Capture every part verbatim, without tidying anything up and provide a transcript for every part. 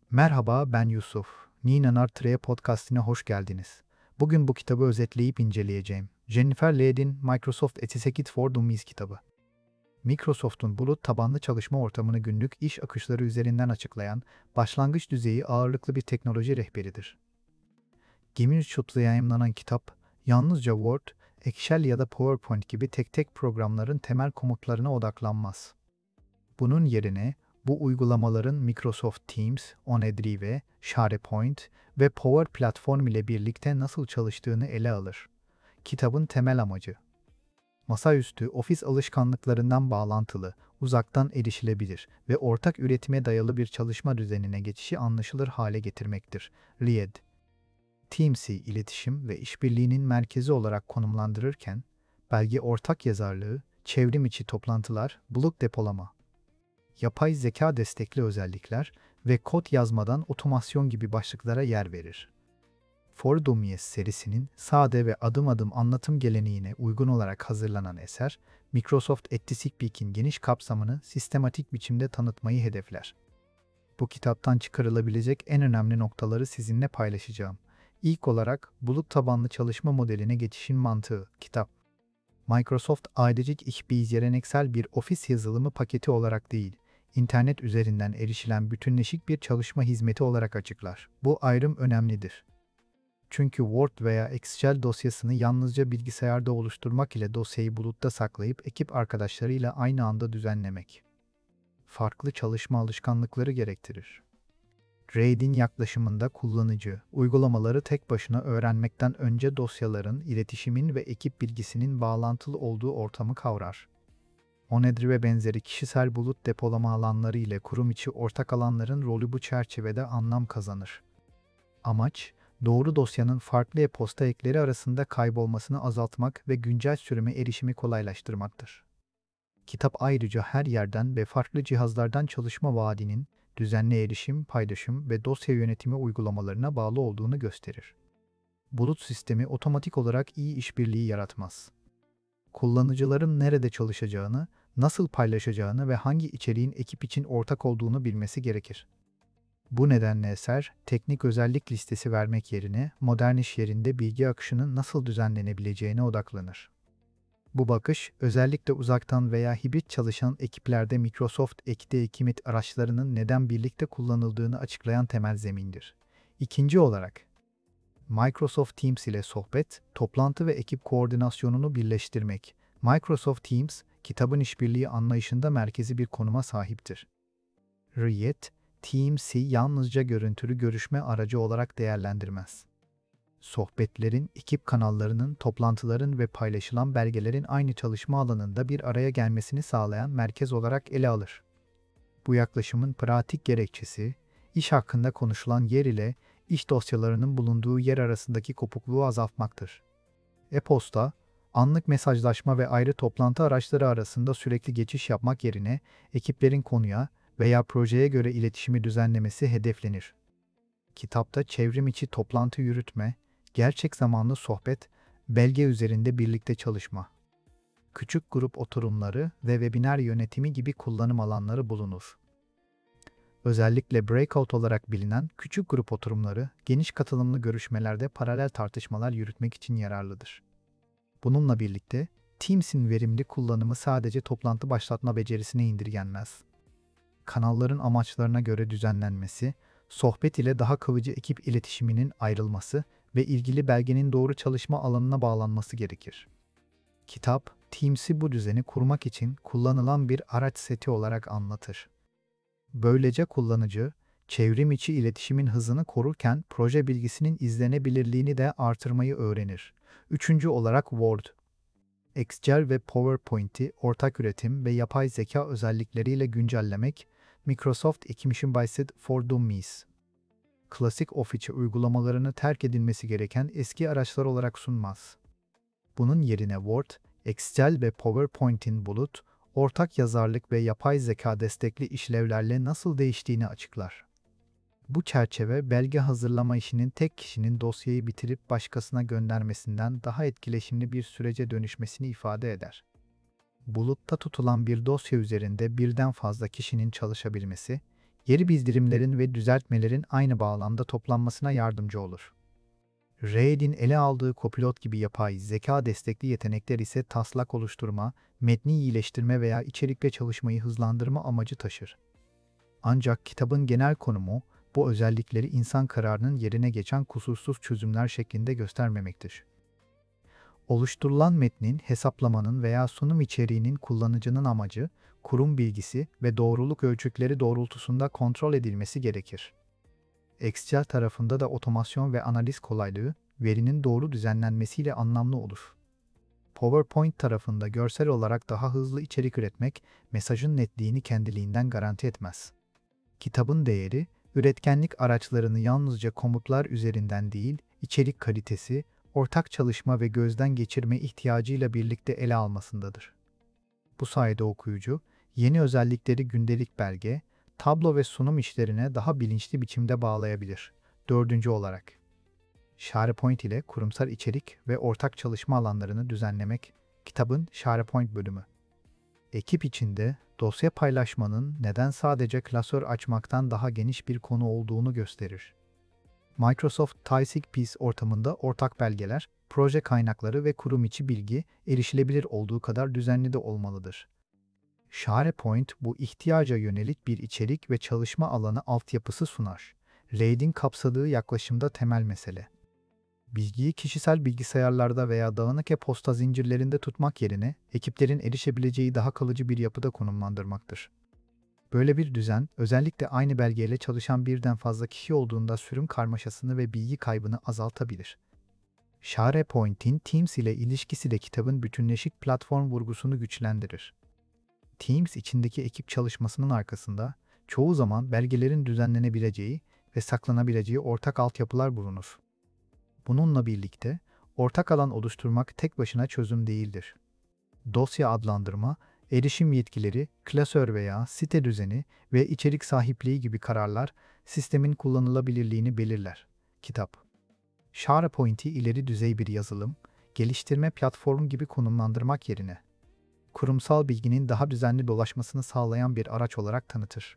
Merhaba, ben Yusuf. Nina Nartre podcastine hoş geldiniz. Bugün bu kitabı özetleyip inceleyeceğim. Jennifer Lee'nin Microsoft Executive for Dummies kitabı. Microsoft'un bulut tabanlı çalışma ortamını günlük iş akışları üzerinden açıklayan, başlangıç düzeyi ağırlıklı bir teknoloji rehberidir. Gemi Shoot'la yayımlanan kitap, yalnızca Word, Excel ya da PowerPoint gibi tek tek programların temel komutlarına odaklanmaz. Bunun yerine bu uygulamaların Microsoft Teams, OneDrive, SharePoint ve Power Platform ile birlikte nasıl çalıştığını ele alır. Kitabın temel amacı, masaüstü ofis alışkanlıklarından bağlantılı, uzaktan erişilebilir ve ortak üretime dayalı bir çalışma düzenine geçişi anlaşılır hale getirmektir. Ried, Teams'i iletişim ve işbirliğinin merkezi olarak konumlandırırken, belge ortak yazarlığı, çevrim içi toplantılar, bulut depolama, yapay zeka destekli özellikler ve kod yazmadan otomasyon gibi başlıklara yer verir. For Dummies serisinin sade ve adım adım anlatım geleneğine uygun olarak hazırlanan eser, Microsoft Ethispec'in geniş kapsamını sistematik biçimde tanıtmayı hedefler. Bu kitaptan çıkarılabilecek en önemli noktaları sizinle paylaşacağım. İlk olarak bulut tabanlı çalışma modeline geçişin mantığı, kitap. Microsoft ailecek işbirliği geleneksel bir ofis yazılımı paketi olarak değil, internet üzerinden erişilen bütünleşik bir çalışma hizmeti olarak açıklar. Bu ayrım önemlidir. Çünkü Word veya Excel dosyasını yalnızca bilgisayarda oluşturmak ile dosyayı bulutta saklayıp ekip arkadaşlarıyla aynı anda düzenlemek farklı çalışma alışkanlıkları gerektirir. RAID'in yaklaşımında kullanıcı, uygulamaları tek başına öğrenmekten önce dosyaların, iletişimin ve ekip bilgisinin bağlantılı olduğu ortamı kavrar. OneDrive benzeri kişisel bulut depolama alanları ile kurum içi ortak alanların rolü bu çerçevede anlam kazanır. Amaç, doğru dosyanın farklı e-posta ekleri arasında kaybolmasını azaltmak ve güncel sürüme erişimi kolaylaştırmaktır. Kitap ayrıca her yerden ve farklı cihazlardan çalışma vaadinin, düzenli erişim, paylaşım ve dosya yönetimi uygulamalarına bağlı olduğunu gösterir. Bulut sistemi otomatik olarak iyi işbirliği yaratmaz. Kullanıcıların nerede çalışacağını, nasıl paylaşacağını ve hangi içeriğin ekip için ortak olduğunu bilmesi gerekir. Bu nedenle eser, teknik özellik listesi vermek yerine modern iş yerinde bilgi akışının nasıl düzenlenebileceğine odaklanır. Bu bakış, özellikle uzaktan veya hibrit çalışan ekiplerde Microsoft Ekde Ekimit araçlarının neden birlikte kullanıldığını açıklayan temel zemindir. İkinci olarak, Microsoft Teams ile sohbet, toplantı ve ekip koordinasyonunu birleştirmek. Microsoft Teams, kitabın işbirliği anlayışında merkezi bir konuma sahiptir. Ried, Teams'i yalnızca görüntülü görüşme aracı olarak değerlendirmez. Sohbetlerin, ekip kanallarının, toplantıların ve paylaşılan belgelerin aynı çalışma alanında bir araya gelmesini sağlayan merkez olarak ele alır. Bu yaklaşımın pratik gerekçesi, iş hakkında konuşulan yer ile iş dosyalarının bulunduğu yer arasındaki kopukluğu azaltmaktır. E-posta, anlık mesajlaşma ve ayrı toplantı araçları arasında sürekli geçiş yapmak yerine ekiplerin konuya veya projeye göre iletişimi düzenlemesi hedeflenir. Kitapta çevrim içi toplantı yürütme, gerçek zamanlı sohbet, belge üzerinde birlikte çalışma, küçük grup oturumları ve webinar yönetimi gibi kullanım alanları bulunur. Özellikle breakout olarak bilinen küçük grup oturumları, geniş katılımlı görüşmelerde paralel tartışmalar yürütmek için yararlıdır. Bununla birlikte, Teams'in verimli kullanımı sadece toplantı başlatma becerisine indirgenmez. Kanalların amaçlarına göre düzenlenmesi, sohbet ile daha kalıcı ekip iletişiminin ayrılması ve ilgili belgenin doğru çalışma alanına bağlanması gerekir. Kitap, Teams'i bu düzeni kurmak için kullanılan bir araç seti olarak anlatır. Böylece kullanıcı, çevrim içi iletişimin hızını korurken proje bilgisinin izlenebilirliğini de artırmayı öğrenir. Üçüncü olarak Word, Excel ve PowerPoint'i ortak üretim ve yapay zeka özellikleriyle güncellemek, Microsoft Executive for Dummies, klasik Office uygulamalarını terk edilmesi gereken eski araçlar olarak sunmaz. Bunun yerine Word, Excel ve PowerPoint'in bulut, ortak yazarlık ve yapay zeka destekli işlevlerle nasıl değiştiğini açıklar. Bu çerçeve, belge hazırlama işinin tek kişinin dosyayı bitirip başkasına göndermesinden daha etkileşimli bir sürece dönüşmesini ifade eder. Bulutta tutulan bir dosya üzerinde birden fazla kişinin çalışabilmesi, Geri bildirimlerin ve düzeltmelerin aynı bağlamda toplanmasına yardımcı olur. Reed'in ele aldığı Copilot gibi yapay zeka destekli yetenekler ise taslak oluşturma, metni iyileştirme veya içerikle çalışmayı hızlandırma amacı taşır. Ancak kitabın genel konumu, bu özellikleri insan kararının yerine geçen kusursuz çözümler şeklinde göstermemektir. Oluşturulan metnin, hesaplamanın veya sunum içeriğinin kullanıcının amacı, kurum bilgisi ve doğruluk ölçütleri doğrultusunda kontrol edilmesi gerekir. Excel tarafında da otomasyon ve analiz kolaylığı, verinin doğru düzenlenmesiyle anlamlı olur. PowerPoint tarafında görsel olarak daha hızlı içerik üretmek, mesajın netliğini kendiliğinden garanti etmez. Kitabın değeri, üretkenlik araçlarını yalnızca komutlar üzerinden değil, içerik kalitesi, ortak çalışma ve gözden geçirme ihtiyacıyla birlikte ele almasındadır. Bu sayede okuyucu, yeni özellikleri gündelik belge, tablo ve sunum işlerine daha bilinçli biçimde bağlayabilir. Dördüncü olarak, SharePoint ile kurumsal içerik ve ortak çalışma alanlarını düzenlemek, kitabın SharePoint bölümü. Ekip içinde dosya paylaşmanın neden sadece klasör açmaktan daha geniş bir konu olduğunu gösterir. Microsoft ThySigPiece ortamında ortak belgeler, proje kaynakları ve kurum içi bilgi erişilebilir olduğu kadar düzenli de olmalıdır. SharePoint bu ihtiyaca yönelik bir içerik ve çalışma alanı altyapısı sunar. Reed'in kapsadığı yaklaşımda temel mesele. Bilgiyi kişisel bilgisayarlarda veya dağınık e-posta zincirlerinde tutmak yerine ekiplerin erişebileceği daha kalıcı bir yapıda konumlandırmaktır. Böyle bir düzen, özellikle aynı belgeyle çalışan birden fazla kişi olduğunda sürüm karmaşasını ve bilgi kaybını azaltabilir. SharePoint'in Teams ile ilişkisi de kitabın bütünleşik platform vurgusunu güçlendirir. Teams içindeki ekip çalışmasının arkasında çoğu zaman belgelerin düzenlenebileceği ve saklanabileceği ortak altyapılar bulunur. Bununla birlikte ortak alan oluşturmak tek başına çözüm değildir. Dosya adlandırma, erişim yetkileri, klasör veya site düzeni ve içerik sahipliği gibi kararlar sistemin kullanılabilirliğini belirler. Kitap, SharePoint'i ileri düzey bir yazılım, geliştirme platformu gibi konumlandırmak yerine kurumsal bilginin daha düzenli dolaşmasını sağlayan bir araç olarak tanıtır.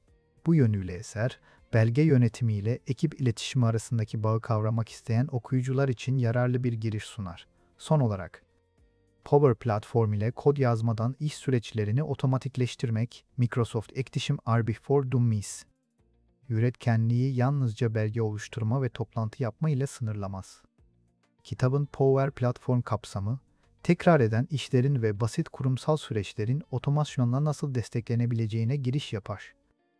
Bu yönüyle eser, belge yönetimiyle ekip iletişimi arasındaki bağı kavramak isteyen okuyucular için yararlı bir giriş sunar. Son olarak, Power Platform ile kod yazmadan iş süreçlerini otomatikleştirmek, Microsoft Activision R B for Dummies, üretkenliği yalnızca belge oluşturma ve toplantı yapma ile sınırlamaz. Kitabın Power Platform kapsamı, tekrar eden işlerin ve basit kurumsal süreçlerin otomasyonla nasıl desteklenebileceğine giriş yapar.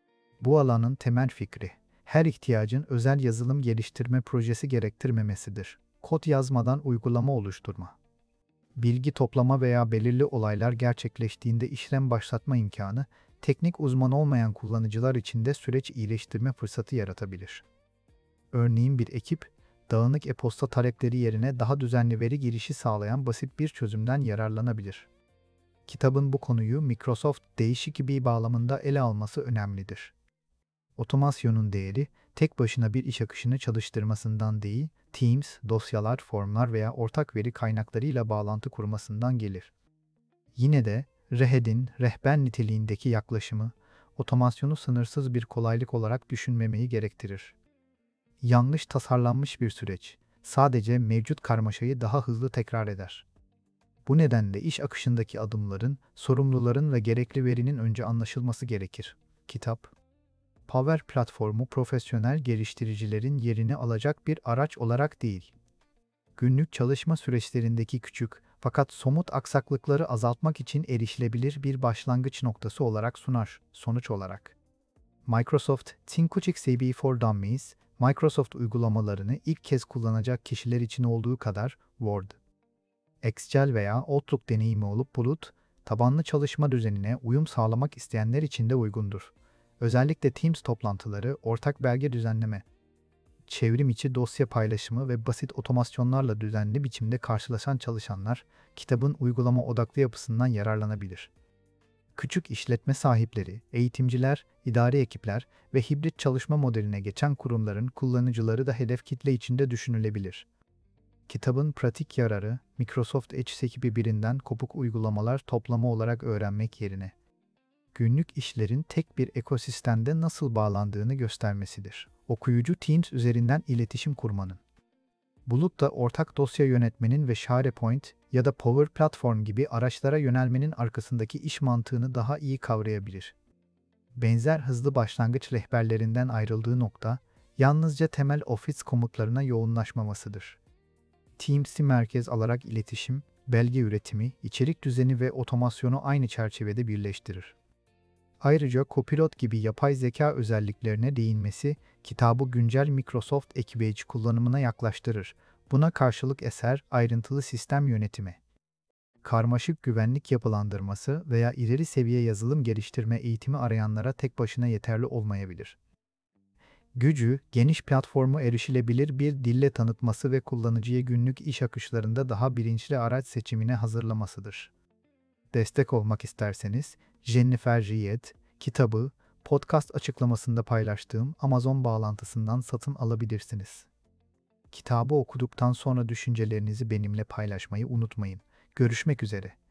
Bu alanın temel fikri, her ihtiyacın özel yazılım geliştirme projesi gerektirmemesidir. Kod yazmadan uygulama oluşturma. Bilgi toplama veya belirli olaylar gerçekleştiğinde işlem başlatma imkanı, teknik uzman olmayan kullanıcılar için de süreç iyileştirme fırsatı yaratabilir. Örneğin bir ekip, dağınık e-posta talepleri yerine daha düzenli veri girişi sağlayan basit bir çözümden yararlanabilir. Kitabın bu konuyu Microsoft değişik bir bağlamında ele alması önemlidir. Otomasyonun değeri, tek başına bir iş akışını çalıştırmasından değil, Teams, dosyalar, formlar veya ortak veri kaynaklarıyla bağlantı kurmasından gelir. Yine de, Reed'in rehber niteliğindeki yaklaşımı, otomasyonu sınırsız bir kolaylık olarak düşünmemeyi gerektirir. Yanlış tasarlanmış bir süreç, sadece mevcut karmaşayı daha hızlı tekrar eder. Bu nedenle iş akışındaki adımların, sorumluların ve gerekli verinin önce anlaşılması gerekir. Kitap, Power Platformu profesyonel geliştiricilerin yerini alacak bir araç olarak değil, günlük çalışma süreçlerindeki küçük fakat somut aksaklıkları azaltmak için erişilebilir bir başlangıç noktası olarak sunar. Sonuç olarak, Microsoft ThinkQuick C B for Dummies, Microsoft uygulamalarını ilk kez kullanacak kişiler için olduğu kadar Word, Excel veya Outlook deneyimi olup bulut, tabanlı çalışma düzenine uyum sağlamak isteyenler için de uygundur. Özellikle Teams toplantıları, ortak belge düzenleme, çevrim içi dosya paylaşımı ve basit otomasyonlarla düzenli biçimde karşılaşan çalışanlar, kitabın uygulama odaklı yapısından yararlanabilir. Küçük işletme sahipleri, eğitimciler, idari ekipler ve hibrit çalışma modeline geçen kurumların kullanıcıları da hedef kitle içinde düşünülebilir. Kitabın pratik yararı, Microsoft Edge ekibi birinden kopuk uygulamalar toplamı olarak öğrenmek yerine, günlük işlerin tek bir ekosistemde nasıl bağlandığını göstermesidir. Okuyucu Teams üzerinden iletişim kurmanın. Bulutta ortak dosya yönetmenin ve SharePoint ya da Power Platform gibi araçlara yönelmenin arkasındaki iş mantığını daha iyi kavrayabilir. Benzer hızlı başlangıç rehberlerinden ayrıldığı nokta, yalnızca temel Office komutlarına yoğunlaşmamasıdır. Teams'i merkez alarak iletişim, belge üretimi, içerik düzeni ve otomasyonu aynı çerçevede birleştirir. Ayrıca Copilot gibi yapay zeka özelliklerine değinmesi, kitabı güncel Microsoft ekibi içi kullanımına yaklaştırır. Buna karşılık eser, ayrıntılı sistem yönetimi, karmaşık güvenlik yapılandırması veya ileri seviye yazılım geliştirme eğitimi arayanlara tek başına yeterli olmayabilir. Gücü, geniş platformu erişilebilir bir dille tanıtması ve kullanıcıyı günlük iş akışlarında daha bilinçli araç seçimine hazırlamasıdır. Destek olmak isterseniz, Jennifer Ried, kitabı, podcast açıklamasında paylaştığım Amazon bağlantısından satın alabilirsiniz. Kitabı okuduktan sonra düşüncelerinizi benimle paylaşmayı unutmayın. Görüşmek üzere.